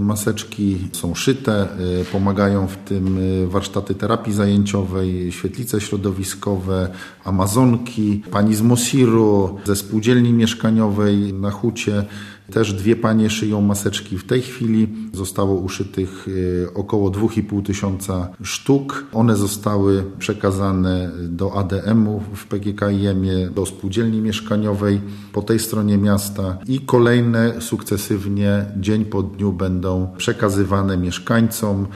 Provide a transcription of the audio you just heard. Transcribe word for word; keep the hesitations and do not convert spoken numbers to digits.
maseczki są szyte, pomagają w tym warsztaty terapii zajęciowej, świetlice środowiskowe, Amazonki, pani z Mosiru, ze spółdzielni mieszkaniowej na Hucie. Też dwie panie szyją maseczki w tej chwili. Zostało uszytych około dwa i pół tysiąca sztuk. One zostały przekazane do A D M-u w P G K I M-ie, do spółdzielni mieszkaniowej po tej stronie miasta i kolejne sukcesywnie dzień po dniu będą przekazywane mieszkańcom.